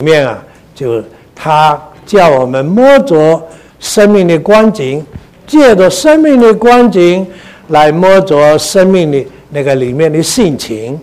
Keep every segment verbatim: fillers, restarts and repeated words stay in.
面啊，就他叫我们摸着生命的光景，借着生命的光景来摸着生命的那个里面的性情。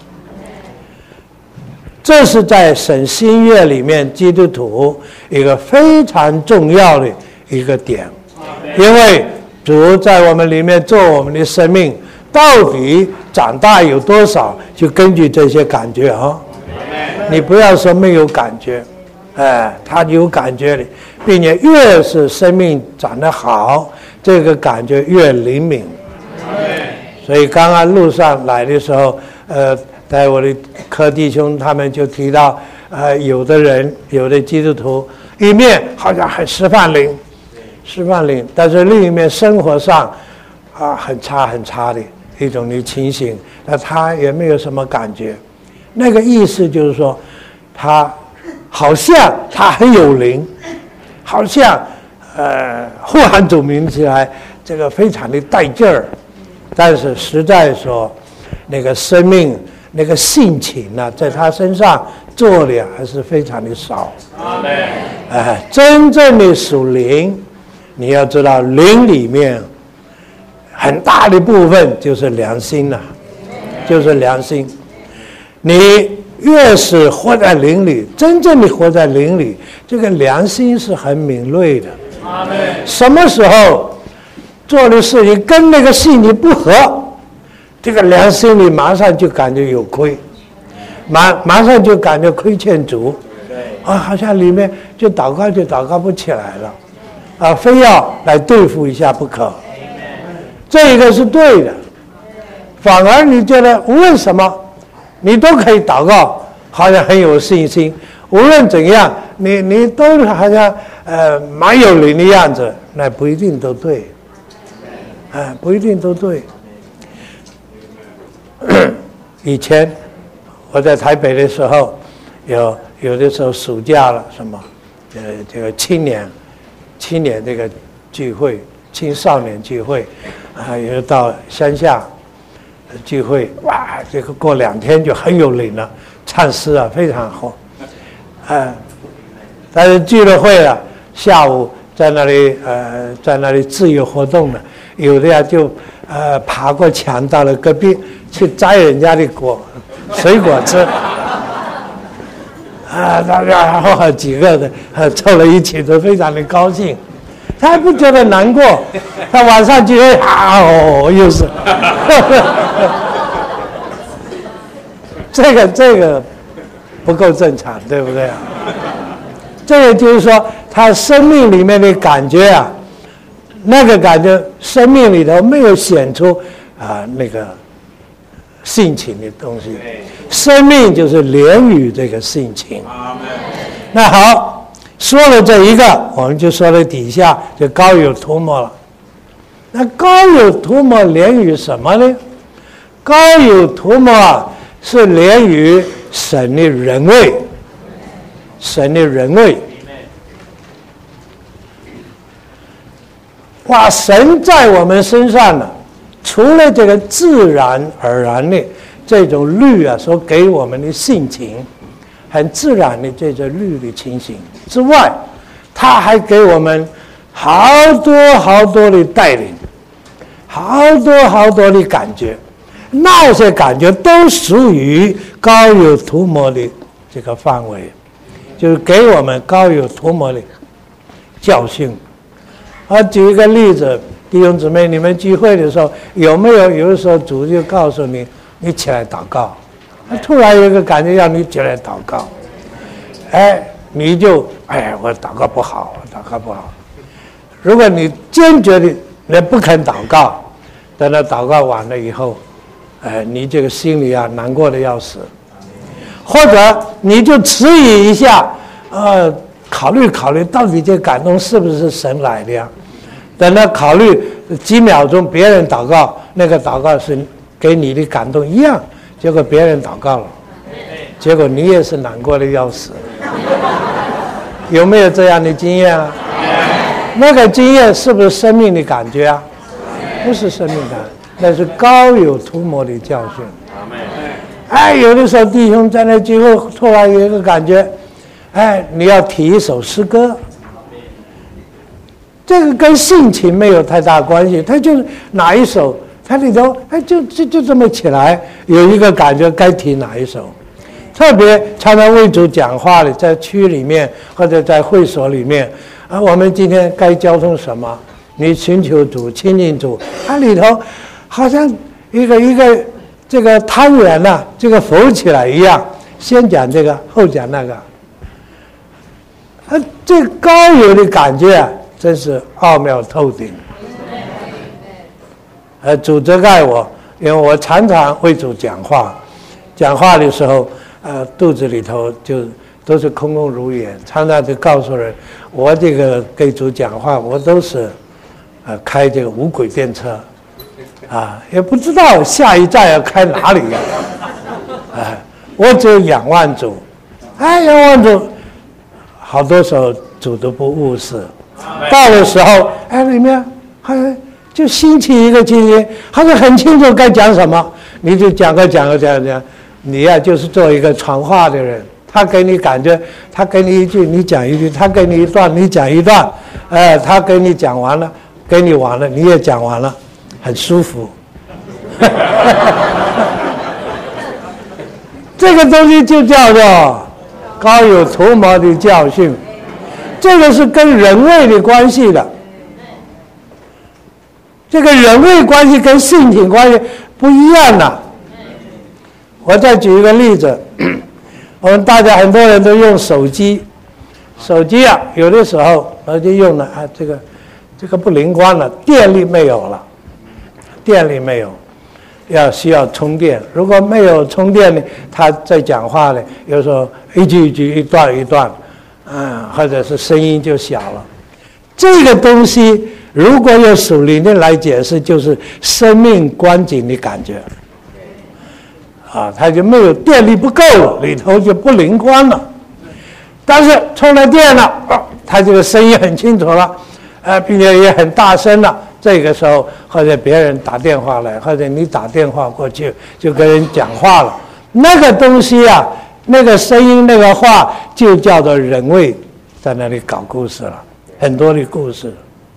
这是在神新约里面基督徒一个非常重要的一个点，因为主在我们里面做我们的生命，到底长大有多少，就根据这些感觉啊。你不要说没有感觉，哎，他有感觉的，并且越是生命长得好，这个感觉越灵敏。所以刚刚路上来的时候，呃。在我的科弟兄他们就提到，呃，有的人有的基督徒一面好像很师范灵，师范灵，但是另一面生活上啊很差很差的一种的情形，那他也没有什么感觉。那个意思就是说，他好像他很有灵，好像呃呼喊主名起来，这个非常的带劲儿，但是实在说，那个生命。那个性情呢、啊，在他身上做的还是非常的少。阿们。哎，真正的属灵，你要知道，灵里面很大的部分就是良心了、啊，就是良心。你越是活在灵里，真正的活在灵里，这个良心是很敏锐的。阿们。什么时候做的事情跟那个性情不合？这个良心里马上就感觉有亏，马马上就感觉亏欠主，啊，好像里面就祷告就祷告不起来了，啊，非要来对付一下不可。这个是对的，反而你觉得无论什么，你都可以祷告，好像很有信心。无论怎样，你你都好像呃蛮有灵的样子，那不一定都对，啊，不一定都对。以前我在台北的时候，有有的时候暑假了什么，呃，这个青年青年这个聚会，青少年聚会，啊，有到乡下聚会，哇，这个过两天就很有灵了，唱诗啊非常好，啊，但是聚了会了，下午在那里呃在那里自由活动了，有的呀就呃爬过墙到了隔壁。去摘人家的果水果吃，啊，大家然后几个的呃凑了一起，都非常的高兴。他还不觉得难过，他晚上就会啊哦，又是，这个这个不够正常，对不对啊？这个就是说，他生命里面的感觉啊，那个感觉，生命里头没有显出啊那个。性情的东西，生命就是连于这个性情。那好，说了这一个，我们就说了底下就高有涂抹了。那高有涂抹连于什么呢？高有涂抹是连于神的人位，神的人位。哇，神在我们身上呢。除了这个自然而然的这种律啊所给我们的性情，很自然的这种律的情形之外，他还给我们好多好多的带领，好多好多的感觉，那些感觉都属于高有涂抹的这个范围，就是给我们高有涂抹的教训。啊，举一个例子。弟兄姊妹，你们聚会的时候有没有有的时候主就告诉你，你起来祷告，突然有一个感觉让你起来祷告，哎，你就哎，我祷告不好，我祷告不好。如果你坚决的你不肯祷告，等到祷告完了以后，哎，你这个心里啊难过的要死，或者你就迟疑一下，呃，考虑考虑到底这感动是不是神来的呀？等到考虑几秒钟，别人祷告，那个祷告是给你的感动一样，结果别人祷告了，结果你也是难过的要死。有没有这样的经验啊？那个经验是不是生命的感觉啊？不是生命感，那是高有涂抹的教训。哎，有的时候弟兄在那聚会，突然有一个感觉， 哎，你要提一首诗歌，这个跟性情没有太大关系，他就是哪一首，它里头哎就就就这么起来，有一个感觉该提哪一首。特别常常为主讲话的，在区里面或者在会所里面啊，我们今天该交通什么？你寻求主、亲近主，它里头好像一个一个这个汤圆呐、啊，这个浮起来一样，先讲这个，后讲那个。啊，这高有的感觉啊，真是奥妙透顶。呃，主责怪我，因为我常常为主讲话，讲话的时候。呃，肚子里头就都是空空如也，常常就告诉人，我这个给主讲话，我都是，呃，开这个无轨电车，啊，也不知道下一站要开哪里呀、啊，啊，我只有仰望主，哎，仰望主，好多时候主都不误事，到的时候，哎，里面还就兴起一个情形，还是很清楚该讲什么，你就讲个讲个讲个讲。你呀、啊，就是做一个传话的人，他给你感觉，他给你一句，你讲一句；他给你一段，你讲一段。呃，他给你讲完了，给你完了，你也讲完了，很舒服。这个东西就叫做高有图谋的教训，这个是跟人位的关系的。这个人位关系跟性情关系不一样的。我再举一个例子，我们大家很多人都用手机，手机啊，有的时候我就用了啊，这个这个不灵光了，电力没有了，电力没有，要需要充电。如果没有充电呢，他在讲话呢，有时候一句一句、一段一段，嗯，或者是声音就小了。这个东西如果用属灵的来解释，就是生命光景的感觉。啊，它就没有电力不够了，里头就不灵光了。但是充了电了，啊、它这个声音很清楚了，呃，并且也很大声了。这个时候，或者别人打电话来，或者你打电话过去，就跟人讲话了。那个东西啊，那个声音，那个话，就叫做人为在那里搞故事了，很多的故事。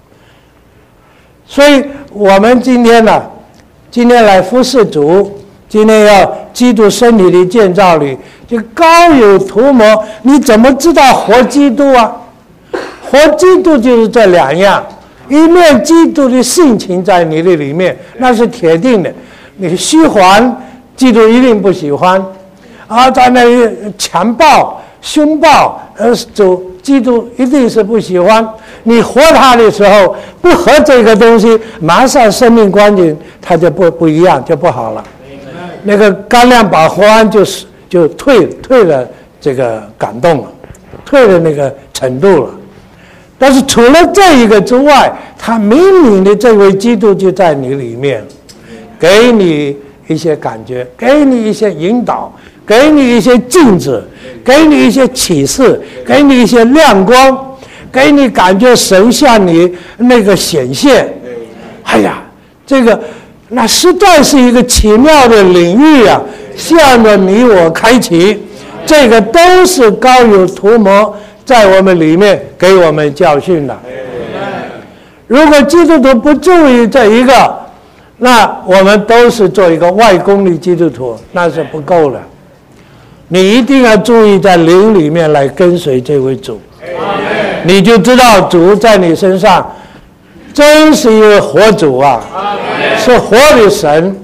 所以我们今天呢、啊，今天来服侍主。今天要基督身体的建造里，就高有图谋。你怎么知道活基督啊？活基督就是这两样，一面基督的性情在你的里面，那是铁定的。你虚还，基督一定不喜欢；而在那里强暴、凶暴，呃，主基督一定是不喜欢。你活他的时候，不合这个东西，马上生命光景它就不不一样，就不好了。那个甘亮把活安就是就退退了这个感动了，退了那个程度了。但是除了这一个之外，他明明的这位基督就在你里面，给你一些感觉，给你一些引导，给你一些镜子，给你一些启示，给你一些亮光，给你感觉神向你那个显现。哎呀，这个。那实在是一个奇妙的领域啊，向着你我开启，这个都是高有图谋在我们里面给我们教训的。如果基督徒不注意这一个，那我们都是做一个外公的基督徒，那是不够的。你一定要注意在灵里面来跟随这位主，你就知道主在你身上真是一位活主啊，是活的神。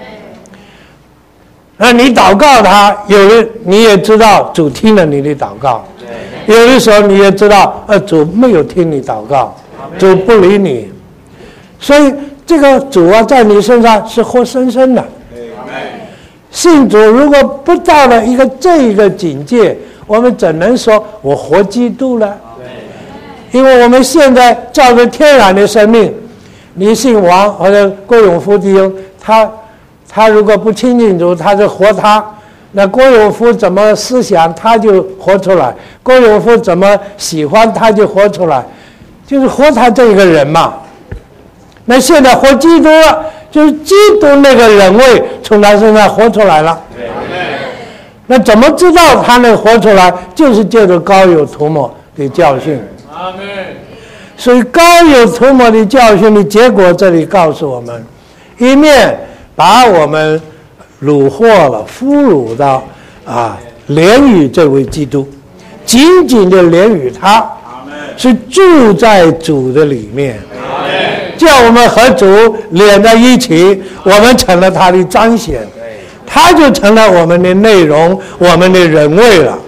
那你祷告他，有的你也知道主听了你的祷告，有的时候你也知道，呃，主没有听你祷告，主不理你。所以这个主啊，在你身上是活生生的。信主如果不到了一个这一个境界，我们怎能说我活基督呢？因为我们现在照着天然的生命，你姓王或者郭永福弟兄，他他如果不亲近主，他就活他。那郭永福怎么思想，他就活出来；郭永福怎么喜欢，他就活出来，就是活他这个人嘛。那现在活基督了，就是基督那个人位从他身上活出来了。 那怎么知道他能活出来？就是借着膏油涂抹的教训。 阿们。 所以膏油涂抹的教训的结果，这里告诉我们：一面把我们虏获了、俘虏到啊，连于这位基督，紧紧的连于他，是住在主的里面，叫我们和主连在一起，我们成了他的彰显，他就成了我们的内容，我们的人位了。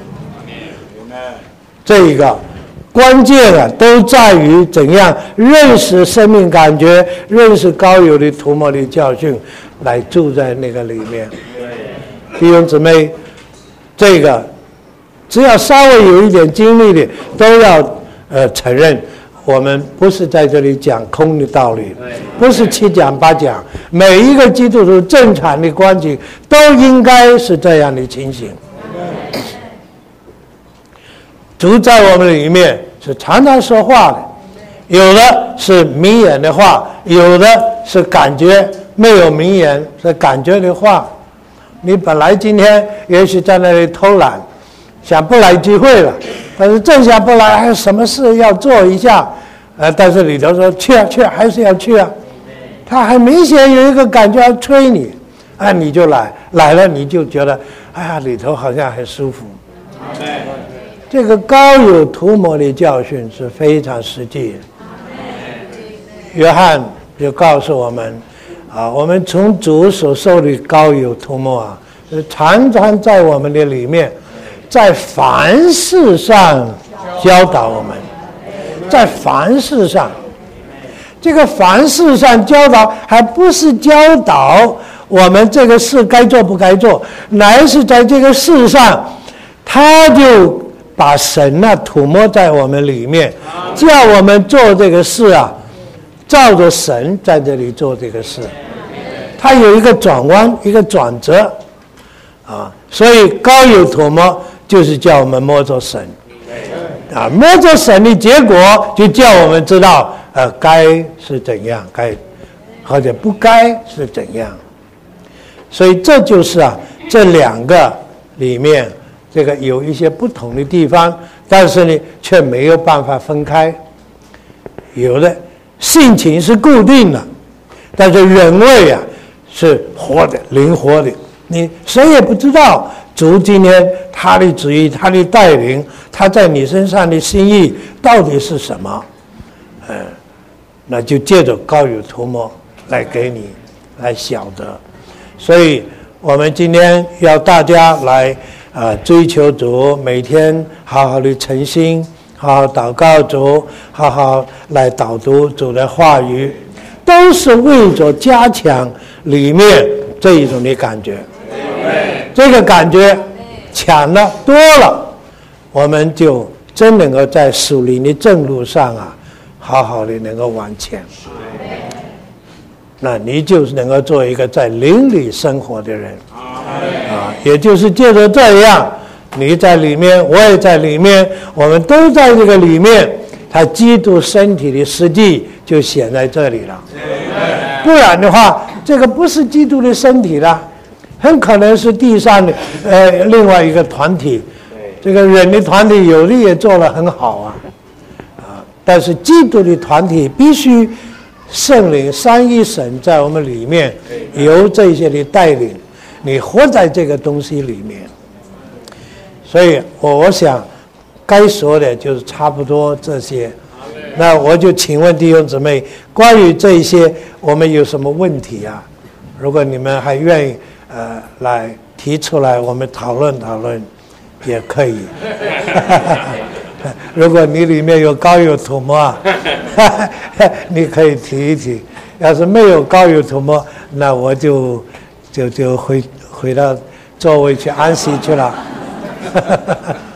这一个关键啊，都在于怎样认识生命感觉，认识膏油的涂抹的教训，来住在那个里面。弟兄姊妹，这个只要稍微有一点经历的，都要呃承认，我们不是在这里讲空的道理，不是七讲八讲。每一个基督徒正常的关系都应该是这样的情形。主在我们里面是常常说话的，有的是明言的话，有的是感觉没有明言，是感觉的话。你本来今天也许在那里偷懒，想不来聚会了，但是正想不来，还有什么事要做一下，呃，但是里头说去啊去啊，还是要去啊。他很明显有一个感觉要催你，啊，你就来，来了你就觉得，哎呀，里头好像很舒服。这个膏油涂抹的教训是非常实际的。约翰就告诉我们，啊，我们从主所受的膏油涂抹啊，是常常在我们的里面，在凡事上教导我们，在凡事上，这个凡事上教导，还不是教导我们这个事该做不该做，乃是在这个事上，他就把神啊涂抹在我们里面，叫我们做这个事啊，照着神在这里做这个事。它有一个转弯，一个转折啊，所以膏油涂抹就是叫我们摸着神啊，摸着神的结果就叫我们知道呃该是怎样，该或者不该是怎样。所以这就是啊这两个里面这个有一些不同的地方，但是呢却没有办法分开。有的性情是固定的，但是人位啊是活的、灵活的。你谁也不知道主今天他的旨意、他的带领，他在你身上的心意到底是什么？呃，那就借着膏油涂抹来给你来晓得。所以我们今天要大家来啊、呃、追求主，每天好好的诚心，好好祷告主，好好来导读主的话语，都是为着加强里面这一种的感觉。这个感觉强了多了，我们就真能够在属灵的正路上啊，好好的能够往前。那你就是能够做一个在灵里生活的人啊，也就是借着这样，你在里面，我也在里面，我们都在这个里面，他基督身体的实际就显在这里了。不然的话，这个不是基督的身体了，很可能是地上的呃另外一个团体。这个人的团体有的也做得很好啊，啊，但是基督的团体必须圣灵三一神在我们里面，由这些的带领，你活在这个东西里面。所以我我想该说的就是差不多这些。那我就请问弟兄姊妹，关于这些我们有什么问题啊？如果你们还愿意呃来提出来，我们讨论讨论也可以。如果你里面有膏油涂抹啊，你可以提一提。要是没有膏油涂抹，那我就就就回回到座位去安息去了。